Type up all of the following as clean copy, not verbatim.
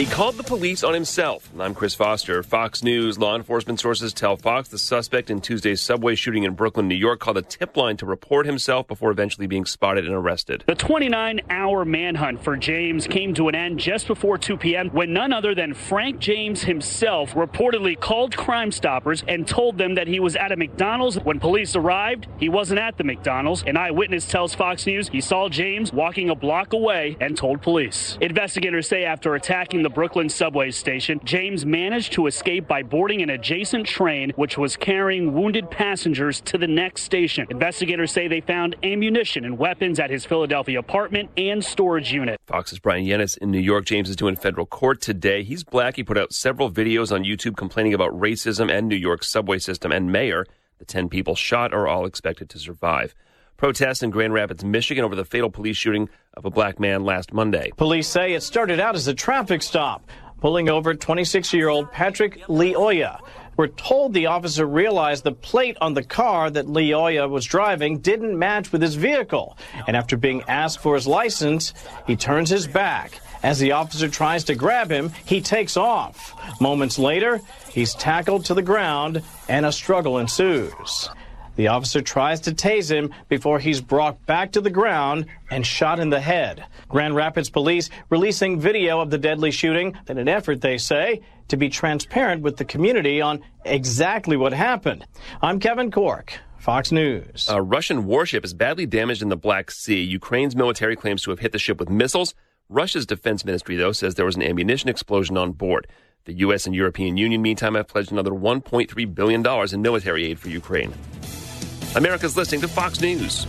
He called the police on himself. I'm Chris Foster. Fox News law enforcement sources tell Fox the suspect in Tuesday's subway shooting in Brooklyn, New York, called a tip line to report himself before eventually being spotted and arrested. The 29-hour manhunt for James came to an end just before 2 p.m. when none other than Frank James himself reportedly called Crime Stoppers and told them that he was at a McDonald's. When police arrived, he wasn't at the McDonald's. An eyewitness tells Fox News he saw James walking a block away and told police. Investigators say after attacking the Brooklyn subway station, James managed to escape by boarding an adjacent train which was carrying wounded passengers to the next station. Investigators say they found ammunition and weapons at his Philadelphia apartment and storage unit. Fox's Brian Yennis in New York. James is due in federal court today. He's black. He put out several videos on YouTube complaining about racism and New York's subway system and mayor. The 10 people shot are all expected to survive. Protests in Grand Rapids, Michigan over the fatal police shooting of a black man last Monday. Police say it started out as a traffic stop, pulling over 26-year-old Patrick Leoya. We're told the officer realized the plate on the car that Leoya was driving didn't match with his vehicle. And after being asked for his license, he turns his back. As the officer tries to grab him, he takes off. Moments later, he's tackled to the ground and a struggle ensues. The officer tries to tase him before he's brought back to the ground and shot in the head. Grand Rapids police releasing video of the deadly shooting in an effort, they say, to be transparent with the community on exactly what happened. I'm Kevin Cork, Fox News. A Russian warship is badly damaged in the Black Sea. Ukraine's military claims to have hit the ship with missiles. Russia's defense ministry, though, says there was an ammunition explosion on board. The U.S. and European Union, meantime, have pledged another $1.3 billion in military aid for Ukraine. America's listening to Fox News.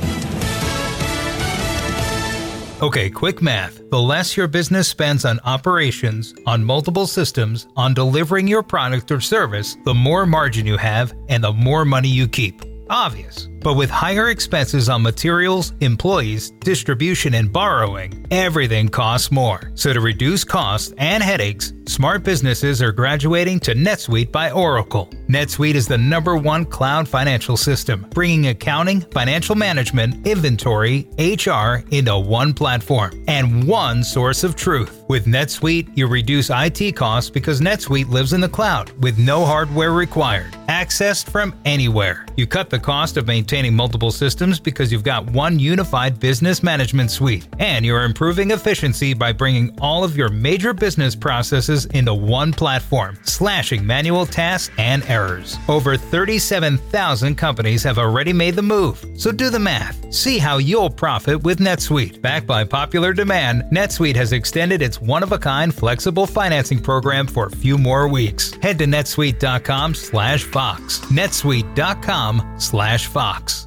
Okay, quick math. The less your business spends on operations, on multiple systems, on delivering your product or service, the more margin you have and the more money you keep. Obvious. But with higher expenses on materials, employees, distribution, and borrowing, everything costs more. So to reduce costs and headaches, smart businesses are graduating to NetSuite by Oracle. NetSuite is the #1 cloud financial system, bringing accounting, financial management, inventory, HR into one platform and one source of truth. With NetSuite, you reduce IT costs because NetSuite lives in the cloud with no hardware required. Accessed from anywhere. You cut the cost of maintaining multiple systems because you've got one unified business management suite. And you're improving efficiency by bringing all of your major business processes into one platform, slashing manual tasks and errors. Over 37,000 companies have already made the move. So do the math. See how you'll profit with NetSuite. Backed by popular demand, NetSuite has extended its one-of-a-kind flexible financing program for a few more weeks. Head to netsuite.com/Fox. netsuite.com/Fox.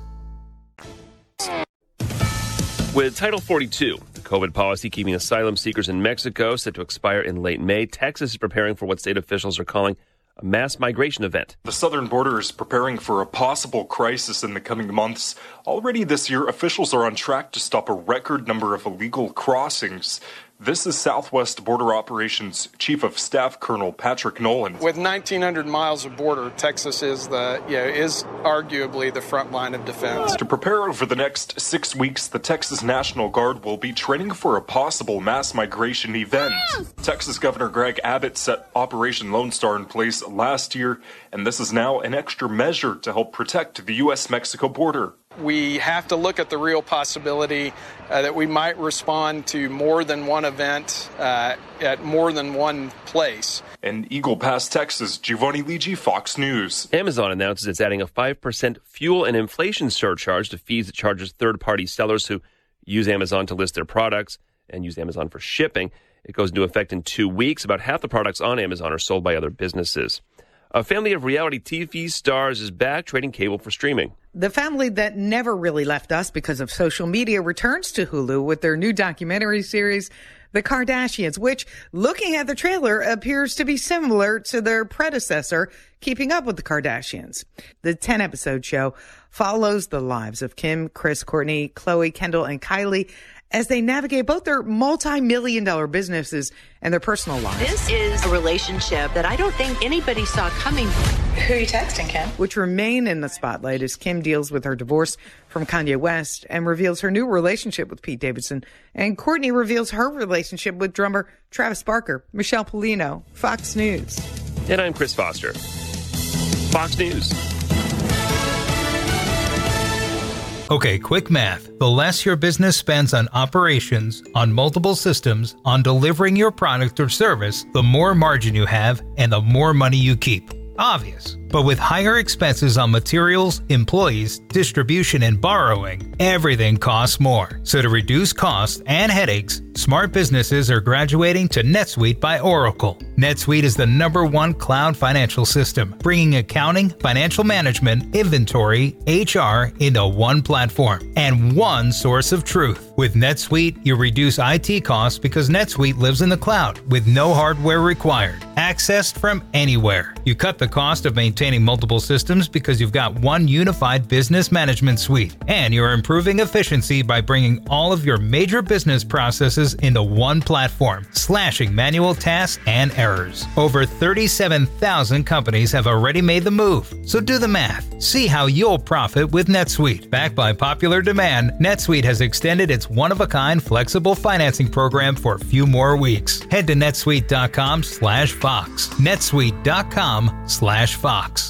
With Title 42, the COVID policy keeping asylum seekers in Mexico set to expire in late May, Texas is preparing for what state officials are calling a mass migration event. The southern border is preparing for a possible crisis in the coming months. Already this year, officials are on track to stop a record number of illegal crossings. This is Southwest Border Operations Chief of Staff Colonel Patrick Nolan. With 1,900 miles of border, Texas is arguably the front line of defense. To prepare over the next 6 weeks, the Texas National Guard will be training for a possible mass migration event. Texas Governor Greg Abbott set Operation Lone Star in place last year, and this is now an extra measure to help protect the U.S.-Mexico border. We have to look at the real possibility that we might respond to more than one event at more than one place. In Eagle Pass, Texas, Giovanni Ligi, Fox News. Amazon announces it's adding a 5% fuel and inflation surcharge to fees it charges third-party sellers who use Amazon to list their products and use Amazon for shipping. It goes into effect in 2 weeks. About half the products on Amazon are sold by other businesses. A family of reality TV stars is back trading cable for streaming. The family that never really left us because of social media returns to Hulu with their new documentary series, The Kardashians, which, looking at the trailer, appears to be similar to their predecessor, Keeping Up with the Kardashians. The 10-episode show follows the lives of Kim, Kris, Kourtney, Khloe, Kendall, and Kylie as they navigate both their multi-million-dollar businesses and their personal lives. This is a relationship that I don't think anybody saw coming. Who are you texting, Kim? Which remain in the spotlight as Kim deals with her divorce from Kanye West and reveals her new relationship with Pete Davidson. And Courtney reveals her relationship with drummer Travis Barker. Michelle Polino, Fox News. And I'm Chris Foster. Fox News. Okay, quick math. The less your business spends on operations, on multiple systems, on delivering your product or service, the more margin you have and the more money you keep. Obvious. But with higher expenses on materials, employees, distribution, and borrowing, everything costs more. So to reduce costs and headaches, smart businesses are graduating to NetSuite by Oracle. NetSuite is the #1 cloud financial system, bringing accounting, financial management, inventory, HR into one platform and one source of truth. With NetSuite, you reduce IT costs because NetSuite lives in the cloud with no hardware required, accessed from anywhere. You cut the cost of maintaining multiple systems because you've got one unified business management suite, and you're improving efficiency by bringing all of your major business processes into one platform, slashing manual tasks and errors. Over 37,000 companies have already made the move, so do the math. See how you'll profit with NetSuite. Backed by popular demand, NetSuite has extended its one-of-a-kind flexible financing program for a few more weeks. Head to netsuite.com/Fox. netsuite.com/Fox.